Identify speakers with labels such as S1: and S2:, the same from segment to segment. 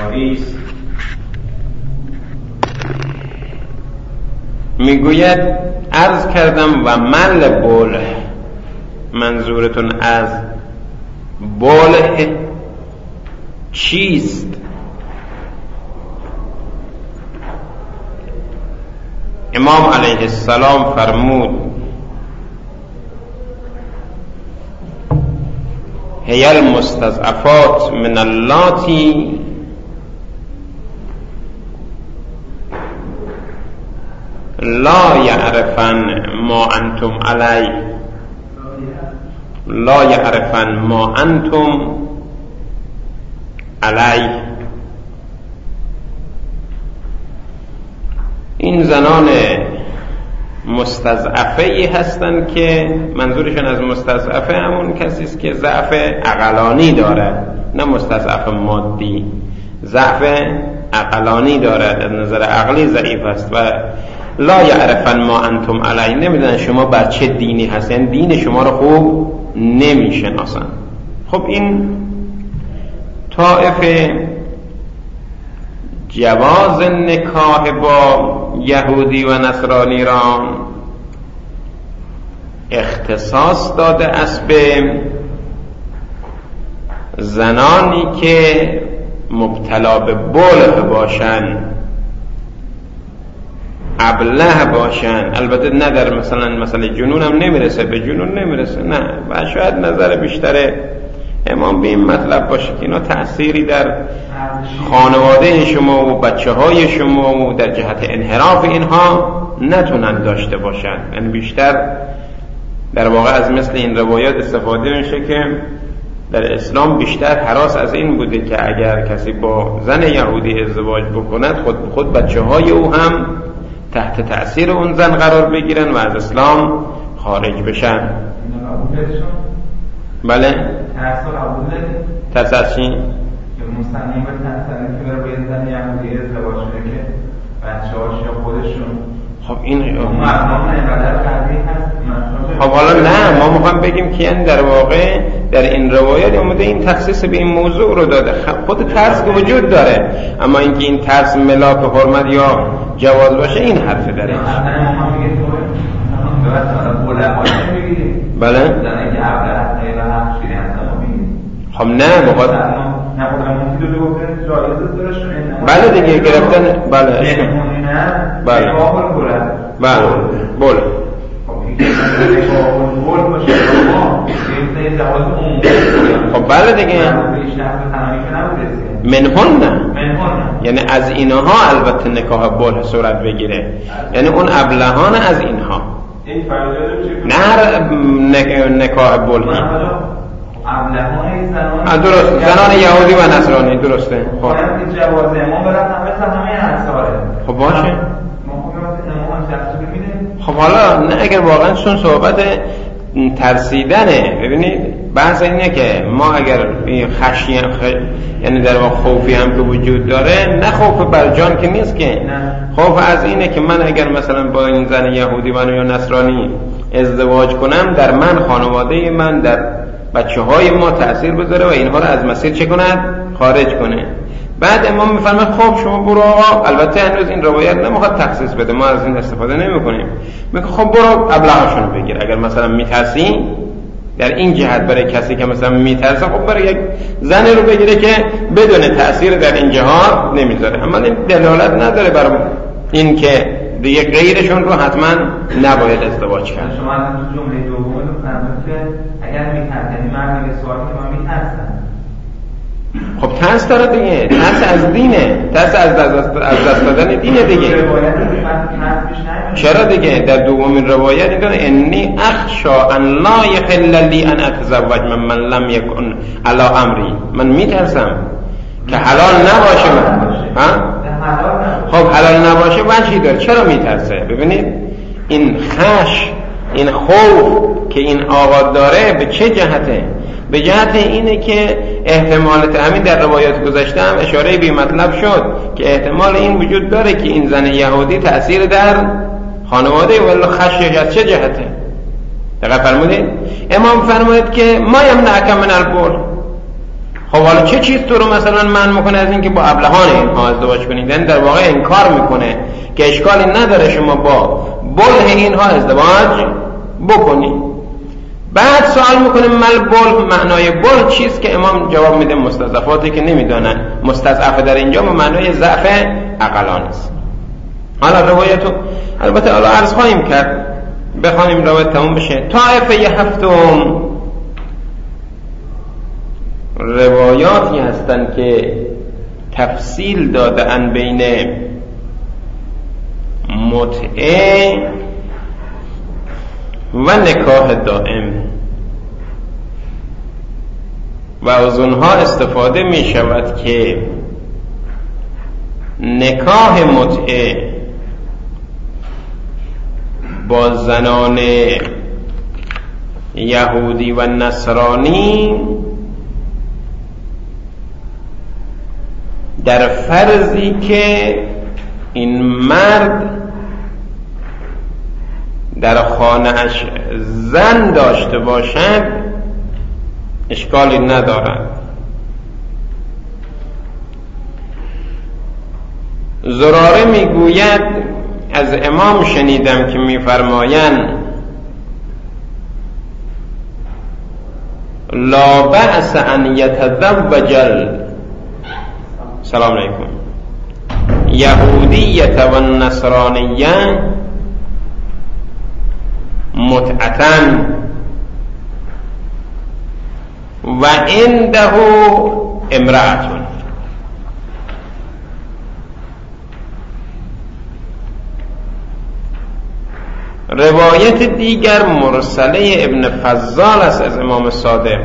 S1: اعترافی است. میگوید عرض کردم و مل بوله، منظورتون از بوله چیست؟ امام علیه السلام فرمود هی المستضعفات من اللاتی لا یعرفن ما انتم علی، لا یعرفن ما انتم علی. این زنان مستضعفه ای هستند که منظورشون از مستضعفه همون کسی است که ضعف عقلانی دارد، نه مستضعف مادی، ضعف عقلانی دارد، از نظر عقلی ضعیف است. و لا یعرفن ما انتم علی، نمیدونن شما بر چه دینی هستن، دین شما رو خوب نمیشناسن. خب این طائفه جواز نکاح با یهودی و نصرانی را اختصاص داده است به زنانی که مبتلا به بوله باشن، ابله باشن. البته نه در مثلا جنون هم نمیرسه، به جنون نمیرسه، نه. و شاید نظر بیشتر امام به این مطلب باشه که اینا تأثیری در خانواده شما و بچه های شما و در جهت انحراف اینها نتونن داشته باشن. یعنی بیشتر در واقع از مثل این روایات استفاده میشه که در اسلام بیشتر هراس از این بوده که اگر کسی با زن یهودی ازدواج بکند خود بچه های او هم تحت تأثیر اون زن قرار بگیرن و از اسلام خارج بشن. بله؟ ترس از چی؟
S2: که مستنیم به تنسانی که برای باید زن یهودی ازدواج شده که بچه هاش یا خودشون.
S1: خب این
S2: مردم اینقدر قدری هست.
S1: خب حالا نه، ما میخوام بگیم که این در واقع در این روایت اومده این تخصیص به این موضوع رو داده. خود ترس که وجود داره، اما اینکه این ترس ملاک حرمت یا جواز باشه این حرف داره. بله؟ خب نه بخواد بله دیگه گرفتن. بله بله بله بله خب بله دیگه منهن نه، یعنی از اینها البته نکاح بوله صورت بگیره، یعنی اون ابلهان از اینها، نه نکاح بوله. درست، زنان یهودی و نصرانی، درسته. خب خب باشه. خب حالا نه اگر واقعا چون صحبت ترسیدنه، ببینید بحث اینه که ما اگر یعنی در واقع خوفی هم که وجود داره، نه خوف بر جان که نیست که، خوف از اینه که من اگر مثلا با این زن یهودی و یا نصرانی ازدواج کنم، در من، خانواده من، در بچه های ما تأثیر بذاره و اینها رو از مسیر چه کند؟ خارج کنه. بعد امام میفرماید خب شما برو آقا، البته هنوز این روایت نمیخواد تخصیص بده، ما از این استفاده نمیکنیم، میگه خب برو ابلهاشونو بگیر. اگر مثلا میترسی در این جهت برای کسی که مثلا میترسه، خب برای یک زن رو بگیره که بدون تأثیر در این جهات نمیذاره. اما این دلالت نداره برای این که دیگه غیرشون رو حتما نباید ازدواج کرد.
S2: شما از جمله دوم رو فرمودید که اگر میترسن مرد میگه سوالی که من میترسم.
S1: خب ترس داره دیگه، ترس از دینه، ترس از دست دادن دینه دیگه. چرا دیگه در دومین روایت میگه انی اخشا ان لا یحل لی ان اتزوج من لم یکن علی امری، من میترسم که حلال نباشه من. ها؟ خب حلال نباشه وجهی داره، چرا میترسه؟ ببینید این خش، این خوف که این آقا داره به چه جهته؟ به جهت اینه که احتمالات، همین در روایات گذشته هم اشاره به مطلب شد که احتمال این وجود داره که این زن یهودی تأثیر در خانواده ولی خشیش از چه جهته؟ دقیق فرمودید؟ امام فرمودید که ما یمنعک من البول. خب حالا چه چیز تو رو مثلا منع میکنه از اینکه با ابلهان اینها ازدواج کنید؟ یعنی در واقع انکار میکنه که اشکالی نداره شما با بله اینها ازدواج بکنید. بعد سوال میکنه مل بل، معنای بل چیست؟ که امام جواب میده مستضعفاتی که نمیدونن. مستضعف در اینجا به معنای ضعف عقلان است. حالا روایتو البته حالا عرض خواهیم کرد، بخوایم روایت تموم بشه. طائفه هفتم روایاتی هستند که تفصیل داده ان بین متعه و نکاح دائم و از اونها استفاده می شود که نکاح متعه با زنان یهودی و نصرانی در فرضی که این مرد در خانه‌اش زن داشته باشد اشکالی ندارد. زراره میگوید از امام شنیدم که میفرمایند لا بأس ان یتزوج سلام علیکم یهودیه و نصرانیه متعتن و عنده امرأتون. روایت دیگر مرسله ابن فضال است از امام صادق.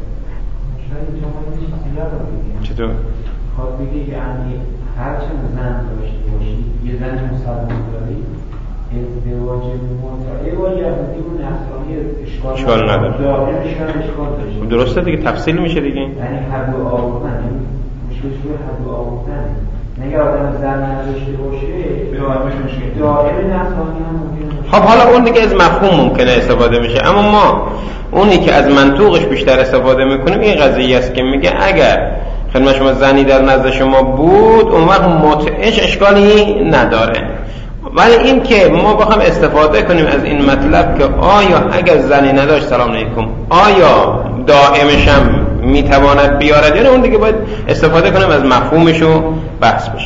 S1: چطور؟
S3: خواهد بگه یعنی هرچند زن داشته باشید یه زن مسلمان دارید ازدواج متعه با یهودی و نصرانی اشکال
S1: نداره.
S3: دائمش هم اشکال داشته.
S1: درسته دیگه، تفصیل میشه دیگه.
S3: یعنی حد و آوردن مشکلش روی حد و آوردن. نگه آدم زن نداشته باشه دائم نصرانی هم ممکنه.
S1: خب حالا اون دیگه از مفهوم ممکنه استفاده میشه، اما ما اونی که از منطوقش بیشتر استفاده میکنیم این قضیه است که میگه اگر خدمت شما زنی در نزد شما بود اون وقت متعهش اشکالی نداره. ولی این که ما بخوام استفاده کنیم از این مطلب که آیا اگر زنی نداشت سلام علیکم آیا دائمش هم میتواند بیارد یا نه، اون دیگه باید استفاده کنیم از مفهومش و بحث بشه.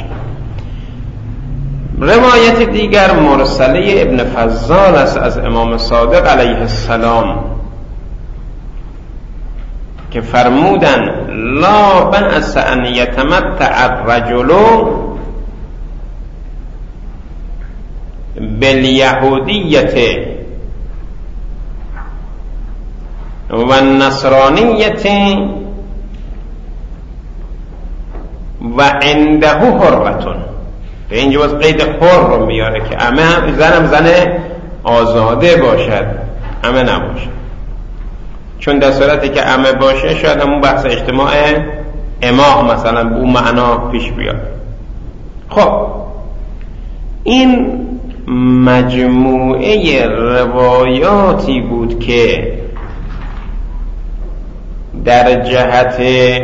S1: روایت دیگر مرسله ابن فضال است از امام صادق علیه السلام که فرمودن لا بأس ان یتمتع الرجل بالیهودیة و النصرانیة و عنده حرتون. به اینجا باز قید حر رو میاره که زنم زن آزاده باشد، امه نباشد، چون در صورتی که امه باشه شاید همون بحث اجتماع اماه مثلا به اون معنا پیش بیاد. خب این مجموعه روایاتی بود که در جهت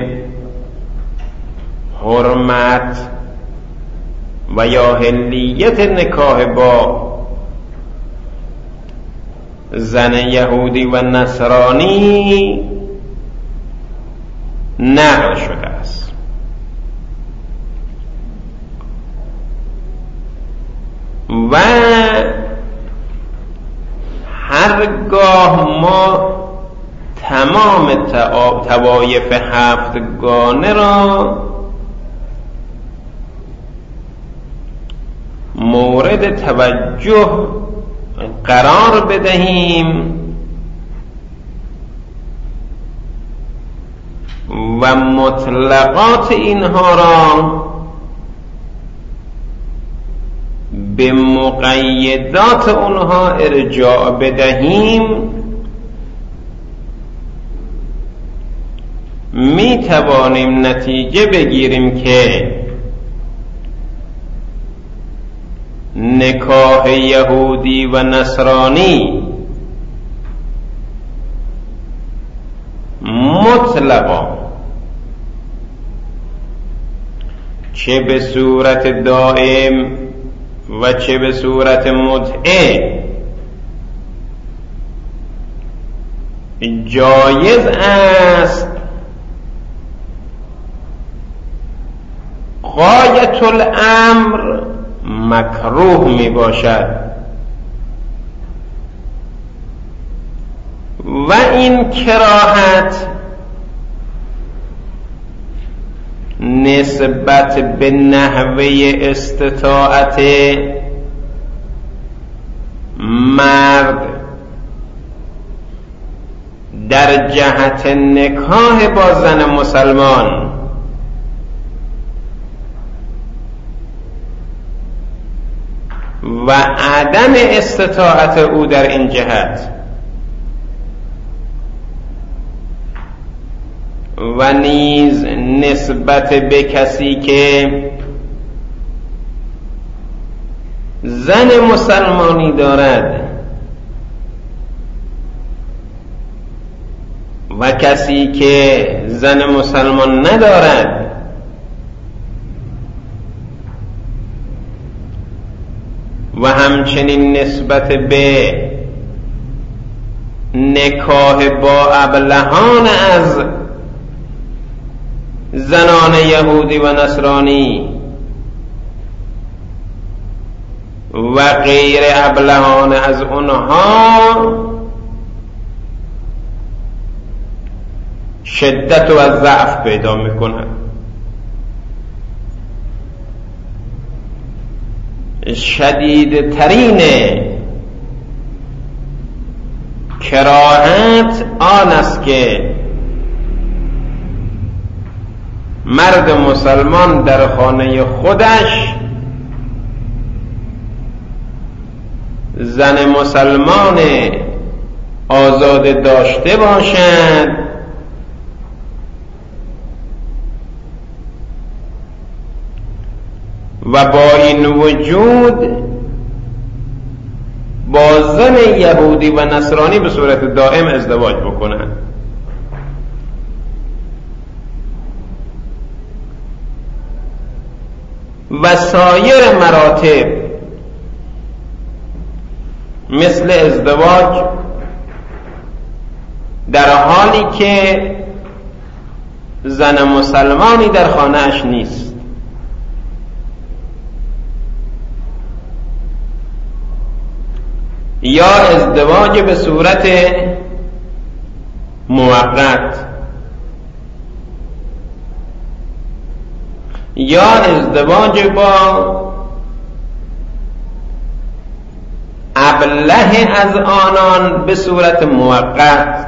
S1: حرمت و یا حلیت نکاح با زن یهودی و نصرانی نقل شده است. و هرگاه ما تمام طوایف هفتگانه را مورد توجه قرار بدهیم و مطلقات اینها را به مقیدات اونها ارجاع بدهیم، می توانیم نتیجه بگیریم که نکاح یهودی و نصرانی مطلقا چه به صورت دائم و چه به صورت متعه جایز است غایت الامر مکروه می باشد و این کراهت نسبت به نحوه استطاعت مرد در جهت نکاح با زن مسلمان و عدم استطاعت او در این جهت و نیز نسبت به کسی که زن مسلمانی دارد و کسی که زن مسلمان ندارد و همچنین نسبت به نکاح با ابلهان از زنان یهودی و نصرانی و غیر ابلهان از اونها شدت و ضعف پیدا میکنند. شدید ترین کراهت آن است که مرد مسلمان در خانه خودش زن مسلمان آزاده داشته باشد و با این وجود با زن یهودی و نصرانی به صورت دائم ازدواج بکنند. و سایر مراتب مثل ازدواج در حالی که زن مسلمانی در خانه‌اش نیست یا ازدواج به صورت موقت یا ازدواج با ابله از آنان به صورت موقت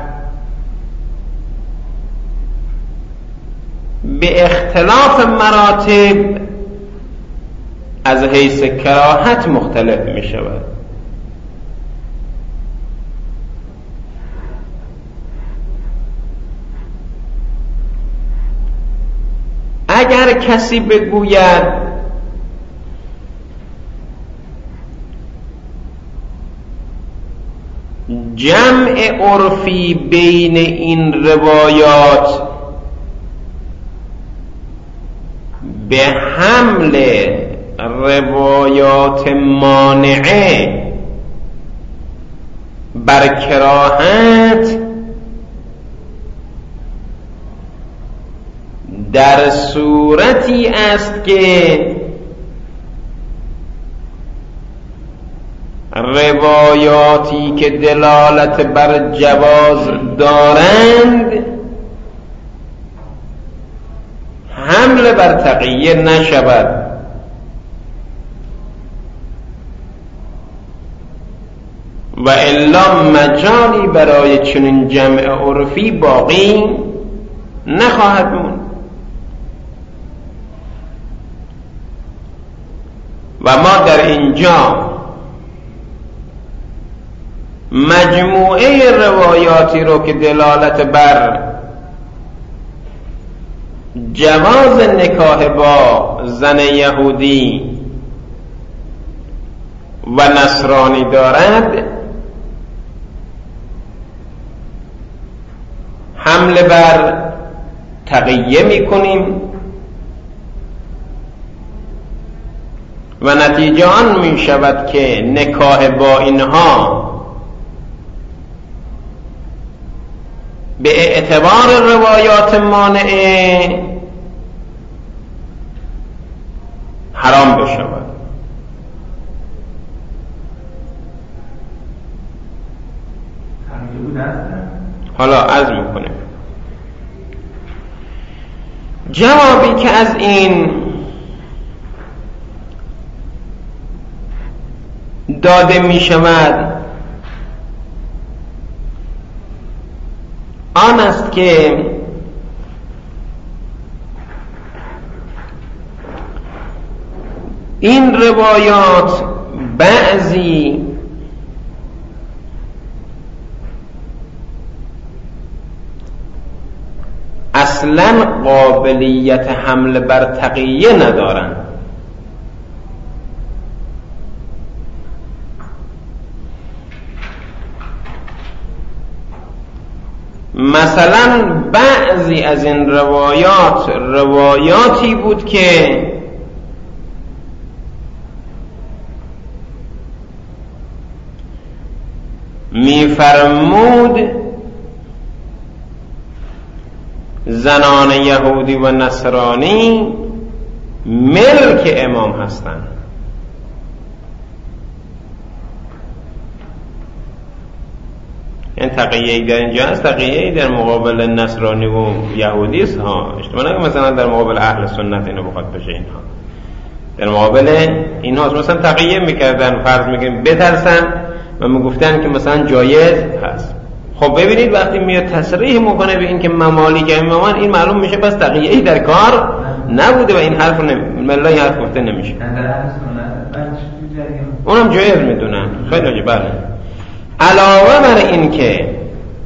S1: به اختلاف مراتب از حیث کراهت مختلف می شود. اگر کسی بگوید جمع عرفی بین این روایات به حمل روایات مانعه بر کراهت در صورتی است که روایاتی که دلالت بر جواز دارند حمل بر تقیه نشود و الا مجالی برای چنین جمع عرفی باقی نخواهد موند. و ما در اینجا مجموعه روایاتی رو که دلالت بر جواز نکاح با زن یهودی و نصرانی دارد حمله بر تقیه می کنیم و نتیجه آن می شود که نکاح با اینها به اعتبار روایات مانعه حرام بشود. حالا عرض میکنه جوابی که از این داده می شود آن است که این روایات بعضی اصلا قابلیت حمل بر تقیه ندارند. مثلا بعضی از این روایاتی بود که می‌فرمود زنان یهودی و نصرانی ملک امام هستند. این تقیه‌ای در اینجا هست، تقیه‌ای در مقابل نصرانی و یهودی است ها. اشتباه نکنید مثلا در مقابل اهل سنت اینو بخواد بشه، اینها در مقابل اینها مثلا تقیه میکردن، فرض میکنیم بترسن و میگفتن که مثلا جایز هست. خب ببینید وقتی میاد تصریح میکنه به این که ممالیک امامان، این معلوم میشه پس تقیه‌ای در کار نبوده و این حرف ملای حرف گفته نمیشه. اونم جایز میدونن. خیلی عجیبه. بله. علاوه بر این که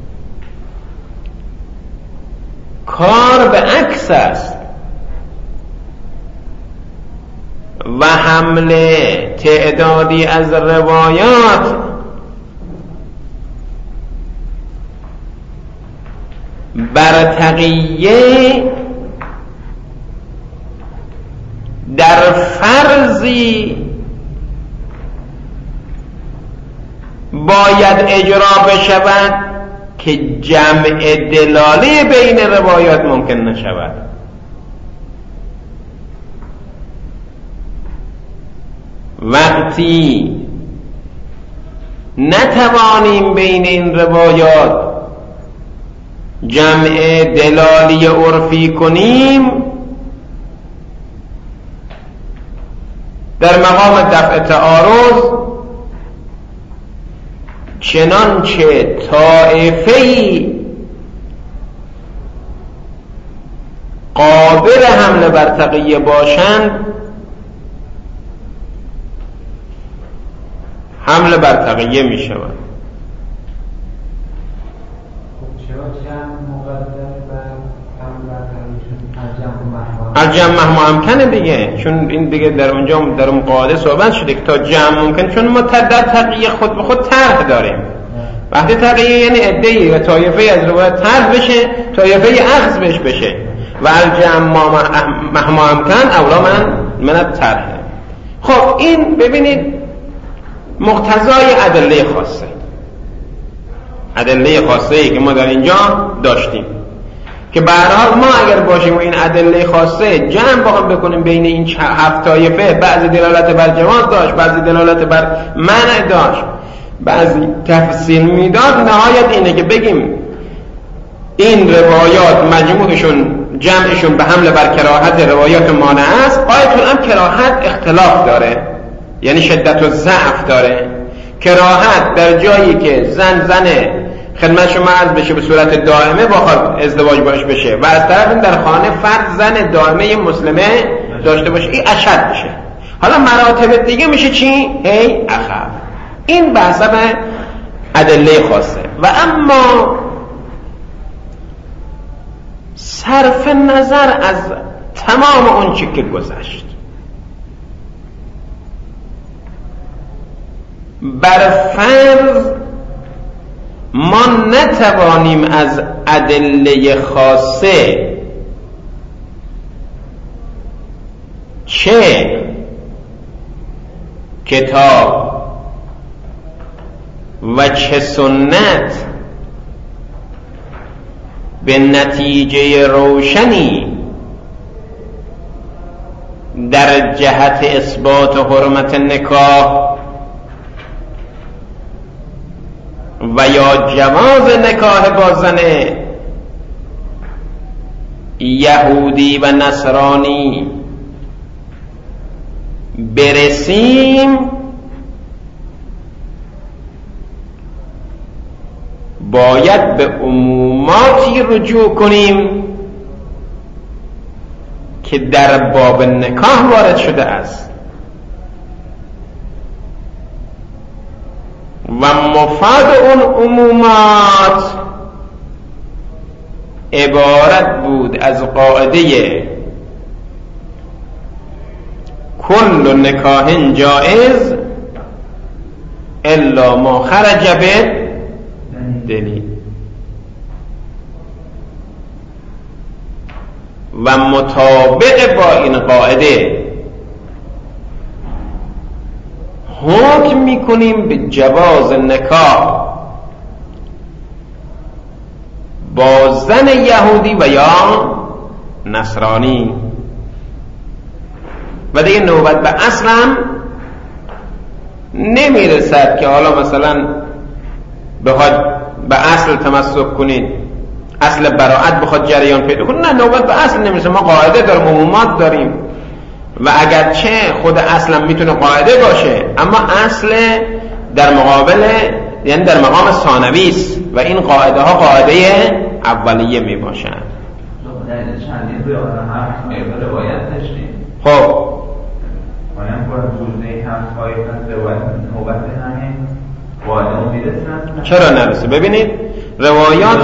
S1: کار به عکس است و حمل تعدادی از روایات بر تقیه در فرضی باید اجرا بشود که جمع دلاله بین روایات ممکن نشود. وقتی نتوانیم بین این روایات جمع دلالی عرفی کنیم، در مقام دفع تعارض چنانچه طائفه‌ای قابل حمل بر تقیه باشند حمل بر تقیه می شود. الجمع مهما امکنه دیگه، چون این دیگه در اونجا در اون قاعده صحبت شده که تا جمع ممکن، چون ما در تقیه خود به خود طرح داریم. وقتی تقیه یعنی عده‌ای و طایفه از روایت طرح بشه، طایفه اخذ بشه و الجمع مهما امکن اولا من طرح. خب این ببینید مقتضای ادله خاصه که ما در اینجا داشتیم که به هر حال ما اگر باشیم و این ادله خاصه جمع بخوام بکنیم بین این 7 طایفه، بعضی دلالت بر جواز داشت، بعضی دلالت بر منع داشت، بعضی تفصیل میداد، نهایت اینه که بگیم این روایات مجموعشون جمعشون به حمل بر کراهت روایات مانع است. آیتون هم کراهت اختلاف داره، یعنی شدت و ضعف داره. کراهت در جایی که زن خدمت شما عرض بشه به صورت دائمه بخواد ازدواج باش بشه و از طرف در خانه فرد زن دائمه مسلمه داشته باشه، این اشد بشه. حالا مراتب دیگه میشه چی؟ اخف. این به حسب ادله خاصه. و اما صرف نظر از تمام اون چی که گذشت، بر فرض ما نتوانیم از ادله خاصه چه کتاب و چه سنت به نتیجه روشنی در جهت اثبات حرمت نکاح و یا جواز نکاح با زن یهودی و نصرانی برسیم، باید به عموماتی رجوع کنیم که در باب نکاح وارد شده است و مفاد اون عمومات عبارت بود از قاعده کل نکاح جائز الا ما خرج به دلیل و مطابق با این قاعده حکم میکنیم به جواز نکاح با زن یهودی و یا نصرانی و دیگه نوبت به اصل هم نمیرسد که حالا مثلا بخواد به اصل تمسک کنید، اصل براءت بخواد جریان پیدا کنه. نه، نوبت به اصل نمیرسه. ما قاعده داریم، عمومات داریم و اگرچه خود اصلا میتونه قاعده باشه، اما اصل در مقابل، یعنی در مقام ثانوی است و این قاعده ها قاعده اولیه می باشن.
S2: چندین روایت داشتیم.
S1: خب
S2: باید با روزه هفت های نوبت همین قاعده میرسن.
S1: چرا نرسه؟ ببینید روایات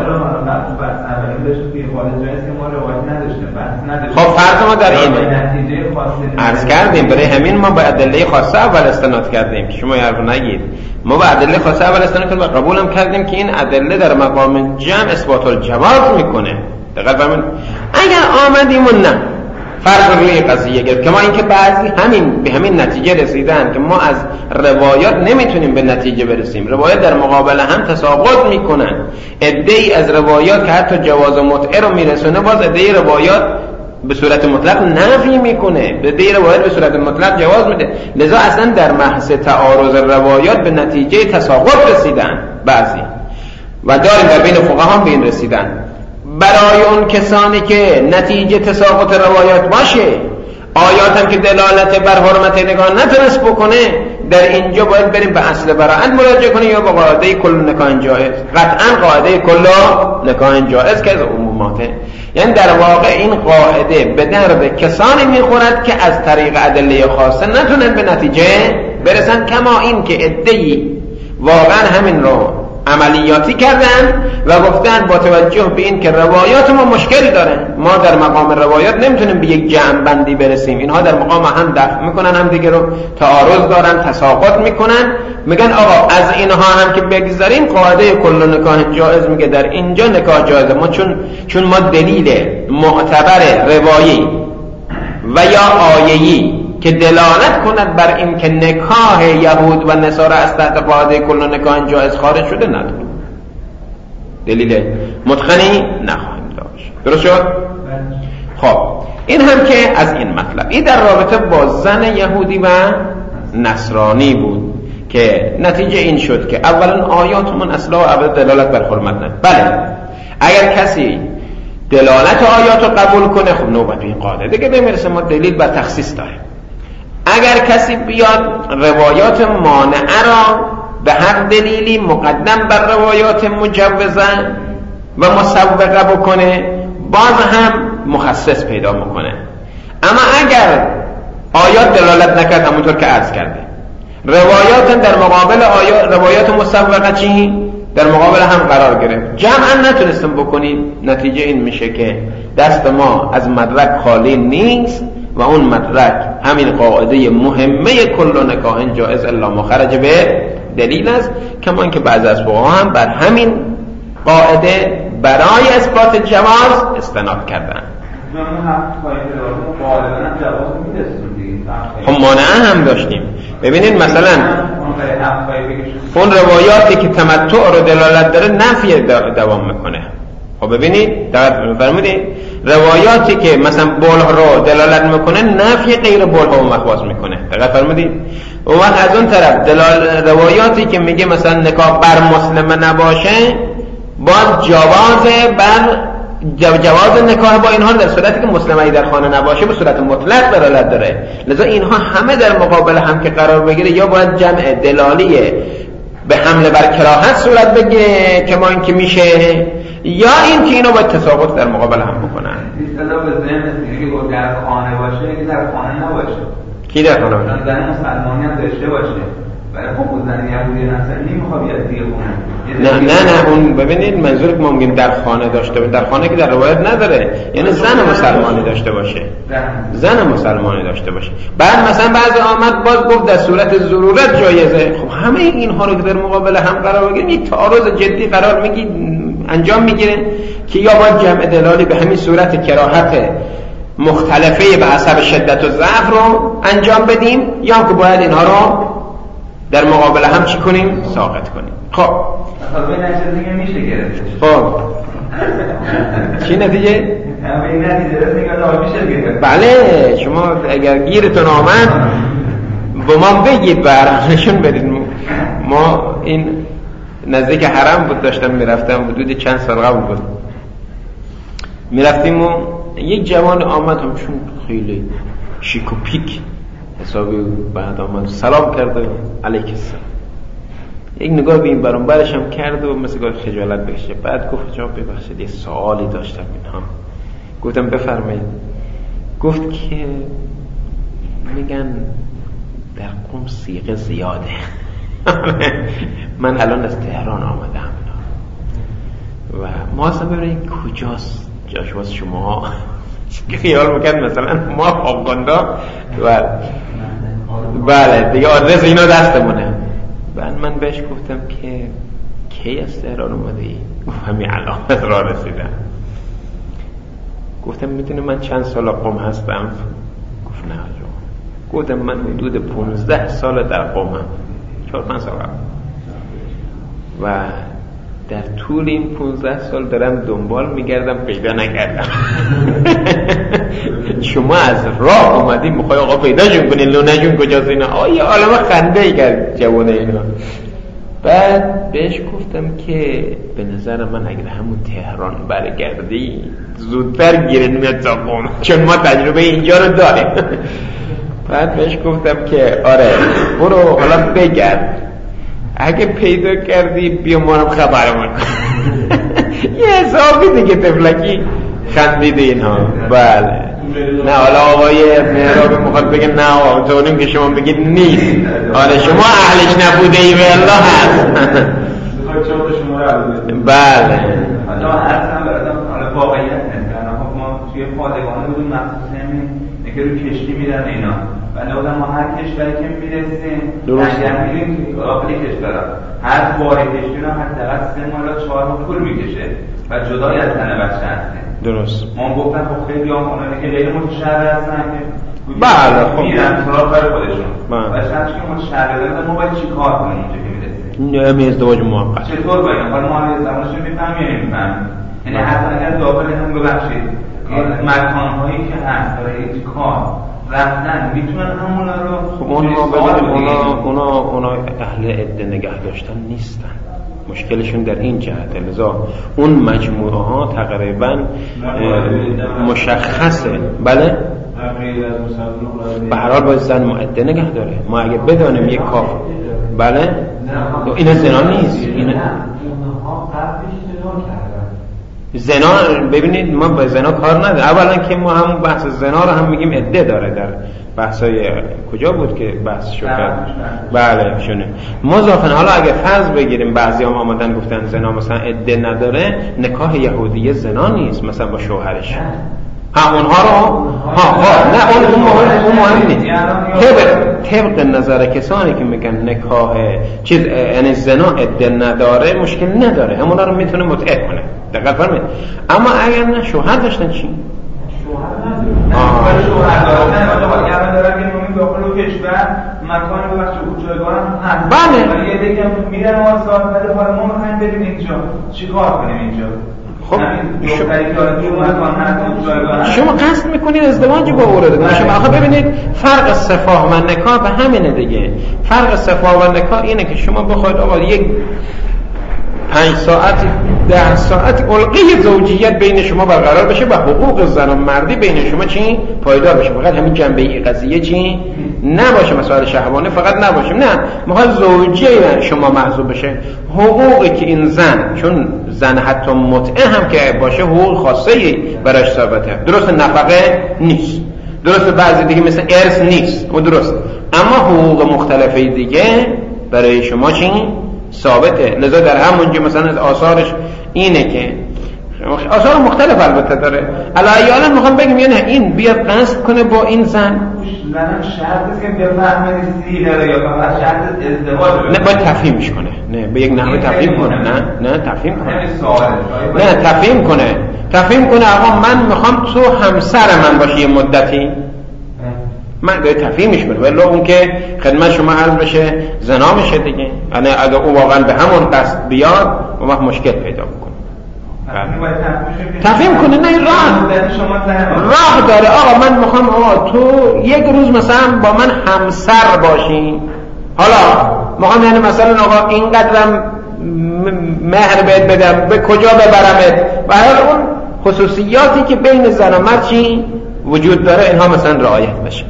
S1: خب فرض ما در این عرض کردیم، برای همین ما به ادله خاصه اول استناد کردیم که شما یارو نگید. ما به ادله خاصه اول استناد کردیم و قبول هم کردیم که این ادله در مقام جمع اثبات الجواز میکنه. دقیق فرمایید. اگر آمدیم و نه فرق روی قضیه گرفت که ما اینکه بعضی به همین نتیجه رسیدن که ما از روایات نمیتونیم به نتیجه برسیم، روایات در مقابل هم تساقط میکنن. عده‌ای از روایات که حتی جواز متعه رو میرسونه، باز عده‌ای روایات به صورت مطلق نفی میکنه، عده‌ای روایات به صورت مطلق جواز میده. لذا اصلا در محض تعارض روایات به نتیجه تساقط رسیدن بعضی و داریم در بین فقها هم به این رسیدن. برای اون کسانی که نتیجه تساقط روایات باشه، آیات هم که دلالت بر حرمت نکاح نتونست بکنه، در اینجا باید بریم به اصل براءت مراجعه کنیم یا به قاعده کل نکاح جائز. قطعا قاعده کل نکاح جائز که از عموماته. یعنی در واقع این قاعده به درد کسانی میخورد که از طریق ادله خاصه نتونن به نتیجه برسن، کما این که عده‌ای واقعا همین رو عملیاتی کردن و گفتن با توجه به این که روایات ما مشکل داره، ما در مقام روایات نمیتونیم به یک جمع بندی برسیم، اینها در مقام هم دفع میکنن، هم دیگه رو تعارض دارن، تساقط میکنن. میگن آقا از اینها هم که بگذاریم قاعده کل نکاح جائز میگه در اینجا نکاح جائزه. ما چون ما دلیل معتبر روایی و یا آیه‌ای که دلالت کند بر این که نکاح یهود و نصارا از تحت قاعده کل نکاح جائز خارج شده نداریم، دلیل متقنی نخواهیم داشت. درست شد؟ خب این هم که از این مطلب. این در رابطه با زن یهودی و نصرانی بود که نتیجه این شد که اولا آیاتمون اصلا و ابدا دلالت بر حرمت نداره. بله اگر کسی دلالت آیات رو قبول کنه، خب نوبت به این قاعده دیگه نمیرسه، ما دلیل بر تخصیص داریم. اگر کسی بیاد روایات مانعه را به هر دلیلی مقدم بر روایات مجوزه و مسوقه بکنه، باز هم مخصص پیدا میکنه. اما اگر آیات دلالت نکرد، همونطور که عرض کرده، روایات در مقابل روایات مسوقه چی؟ در مقابل هم قرار گرفت، جمعا نتونستم بکنید، نتیجه این میشه که دست ما از مدرک خالی نیست و اون مدرک همین قاعده مهمه کل نکاح جائز الا ما خرج به دلیل است. کما اینکه بعضی از فقها هم بر همین قاعده برای اثبات جواز استناد کردن.
S2: خب
S1: مانعه هم داشتیم. ببینید مثلا اون روایاتی که تمتع رو دلالت داره نفی دوام میکنه. خب ببینید دقت فرمودید روایاتی که مثلا بلع رو دلالت میکنه نفی غیر بلع و مخواص میکنه. دقت فرمودید. اون وقت از اون طرف روایاتی که میگه مثلا نکاح بر مسلم نباشه باز جواز نکاح با اینها در صورتی که مسلمانی در خانه نباشه به صورت مطلق دلالت داره. لذا اینها همه در مقابل هم که قرار بگیره یا باید جمع دلالی به حمله بر کراهت صورت بگیره که ما این که میشه، یا این که اینو باید تساقط در مقابل هم بکنن.
S2: اصطلاح به ذهن میگه که در خانه باشه که در خانه نباشه.
S1: کی در خانه باشه؟
S2: زن مسلمانی هم داشته باشه. برای خب زن یهودی نصرانی نمیخواد بیاد دیگه خونه.
S1: نه اون ببینید منظور که ما میگیم در خانه داشته باشه، در خانه که در روایت نداره، یعنی زن مسلمانی داشته باشه. زن مسلمانی داشته باشه. بعد مثلا بعضی آمد باز گفت در صورت ضرورت جایزه. خب همه اینها رو که در مقابل هم قرار بگیریم یک تعارض جدی قرار انجام میگیره که یا باید جمع دلالی به همین صورت کراهت مختلفه به حسب شدت و ضعف رو انجام بدیم، یا که باید اینها رو در مقابل هم چی کنیم؟ ساقط کنیم. خب
S2: به نتیجه دیگه میشه گرفت.
S1: خب چی نتیجه؟
S2: همین نتیجه دیگه میشه گرفت.
S1: بله شما اگر گیرتون آمد با ما بگید برنشون بدید. ما این نزدیک حرم بود داشتم میرفتم، حدود چند سال قبل بود میرفتیم و یک جوان آمد همچون خیلی شیک و پیک حسابی بعد آمد سلام کرد و علیک السلام، یک نگاه به این برون برش هم کرد و مثل گاه خجالت بکشه. بعد گفت جواب ببخشید یه سوالی داشتم اینها. گفتم بفرمایید. گفت که میگن در قم صیغه زیاده. من الان از تهران آمدم و ما اصلا ببینیم کجاست جاش واسه شما خیال میکرد مثلا ما آقاندا و بله دیگه آدرس اینا دستمونه. بعد من بهش گفتم که کی از تهران اومدی؟ گفت همین الان از راه رسیدم. گفتم میدونی من چند سال قم هستم؟ گفت نه جو. گفتم من حدود 15 سال در قمم، 4-5 سال قبل، و در طول این 15 سال دارم دنبال میگردم پیدا نکردم. شما از راه اومدی میخوای آقا پیداشون کنی، لونه‌شون کجاست اینا؟ یه عالمه خنده ای کرد جوانه اینا. بعد بهش گفتم که به نظر من اگر همون تهران برگردی زودتر گیرت میاد تا قم، چون ما تجربه اینجا رو داریم. بعد بهش گفتم که آره برو حالا بگرد، اگه پیدا کردی بیا ما هم خبرمون. یه حسابی دیگه تفلکی خندیده اینها. بله نه حالا آقای مهرابی میخواد بگه نه آقا طوریم که شما بگید نیست. آره شما اهلش نبوده ای به الله هست. بله
S2: حالا اصلا برادم واقعیت نمیدن. ما توی پادگانه بودیم مخصوص همین که رو کشتی میرن اینا، ولی آدم ما هر کشوری که میرسیم اگر میریم قابلی کشورها هر بار کشتی رو حداقل 3 ماه تا 4 ماه طول میکشه و جدای از زن بچه هستیم.
S1: درست.
S2: ما گفتن خب خیلی اونایی که غیر متشرع هستن که
S1: بله خب
S2: میرن سراغ کار خودشون و شاید که متشرع دارن ما باید چی کار کنیم اونجا که میرسیم؟
S1: همین ازدواج موقت
S2: چطور باید؟ حالا ما همین زمانش رو میفهمیم یا نمیفهمیم؟ یعنی حتی اگر داخل هم ببخشید مکان‌هایی که هست برای یک کار رفتن میتونن همونا رو
S1: خب اونا اهل عده نگه داشتن نیستن، مشکلشون در این جهته. لذا اون مجموعه ها تقریبا مشخصه. بله به هر حال باید زن معده نگه داره. ما اگه بدانیم یک کار بله این زنا نیست، این زنا. ببینید ما با زنا کار نداره. اولا که ما همون بحث زنا رو هم میگیم عده داره. در بحثای کجا بود که بحث شد؟ بله شونه مضافن. حالا اگه فرض بگیریم بعضی هم آمدن گفتن زنا مثلا عده نداره، نکاح یهودی زنا نیست مثلا با شوهرش. اونها رو نه اون مهم نیست. طبق نظر کسانی که میگن نکاح چیز یعنی زنا عده نداره مشکل نداره، همونا رو میتونه متعه کنه. دقیق فرمایید. اما اگر نه شوهر داشتن چی؟
S2: شوهر دارن اگر دارن که داخل کشور مکان ببخش جایگاه هم هست.
S1: بله.
S2: ولی یه دیگه میرن آزاد ولی حالا ما میخوایم بریم اینجا چیکار کنیم اینجا؟
S1: خب
S2: شما
S1: قصد میکنید ازدواج با او رو دیگه. شما آخه ببینید فرق سفاح و نکاح به همینه دیگه. فرق سفاح و نکاح اینه که شما بخواید آقا یک 5 ساعت 10 ساعت القه زوجیت بین شما برقرار بشه و حقوق زن و مردی بین شما چی پایدار بشه. فقط همین جنبه ای قضیه چی نباشه، مسائل شهوانی فقط نباشه، نه میخواد زوجیه شما محسوب بشه. حقوقی که این زن، چون زن حتی متعه هم که باشه حقوق خاصه‌ای براش ثابته. درست نفقه نیست، درست بعضی دیگه مثل ارث نیست و درست، اما حقوق مختلفه دیگه برای شما چی ثابته. لذا در همونجا مثلا از آثارش اینه که آثار مختلف البته داره. الان میخوام بگم یعنی این بیاد قصد کنه با این زن
S2: شرط که بفهمه سی داره یا فقط شرط ازدواج
S1: نه باید تفهیمش کنه، نه به یک نحوه تفهیم کنه، نه تفهیم کنه، نه تفهیم کنه آقا من میخوام تو همسر من باشی یه مدتی، من باید تفهیمش کنه. ولی اون که خدمت شما عرض بشه زنا میشه دیگه. یعنی اگه او واقعا به همون قصد بیاد اون وقت مشکل پیدا میکنه. تفهیم کنه، نه راه داره. آقا من میخوام آقا تو یک روز مثلا با من همسر باشی، حالا میخوام یعنی مثلا آقا اینقدرم مهر بهت بدم، به کجا ببرمت و هر اون خصوصیاتی که بین زن و مرد چی وجود داره اینها مثلا رعایت بشه.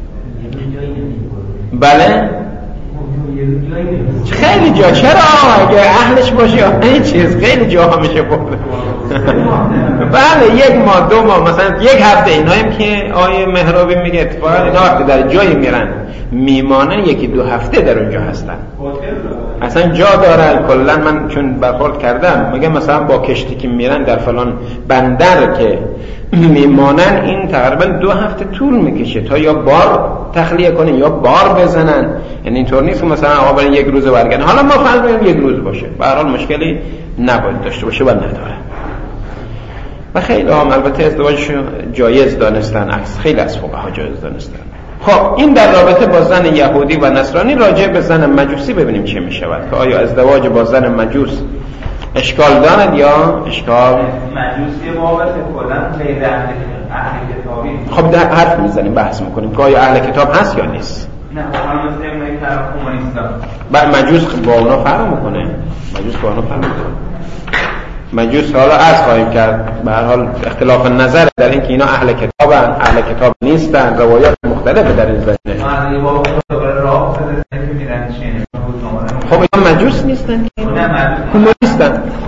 S1: بله خیلی جا، چرا اگه اهلش باشه یا این چیز خیلی جاها میشه برده. بله 1 ماه 2 ماه مثلا 1 هفته. اینایم که آیه مهرابی میگه اتفاقا اینا وقتی در جایی میرن میمانن 1-2 هفته در اونجا هستن، اصلا جا دارن. کلا من چون برخورد کردم میگم مثلا با کشتی که میرن در فلان بندر که میمانن این تقریبا 2 هفته طول میکشه تا یا بار تخلیه کنن یا بار بزنن. یعنی اینطور نیست که مثلا آقا برن 1 روز برگردن. حالا ما فرض کنیم 1 روز باشه، به هر حال مشکلی نباید داشته باشه و نداره. و خیلی البته ازدواجش جایز دانستن، خیلی از فقها جایز دانستن. خب این در رابطه با زن یهودی و نصرانی. راجع به زن مجوسی ببینیم چه میشود، که آیا ازدواج با زن مجوس اشکال دارد یا اشکال
S2: مجوسی بابت کلا غیر اهل کتابی.
S1: خب در حرف میزنیم بحث میکنیم که آیا اهل کتاب هست یا نیست.
S2: نه حالا مثلا یک طرف کمونیستا
S1: مجوس با اونا فرق میکنه. مجوس حالا عرض خواهیم کرد به هر حال اختلاف نظر در این که اینا اهل کتابن اهل کتاب نیستن، روایات مختلفه در این زمینه. خب اینا مجوس نیستن،
S2: نه
S1: کمونیستن.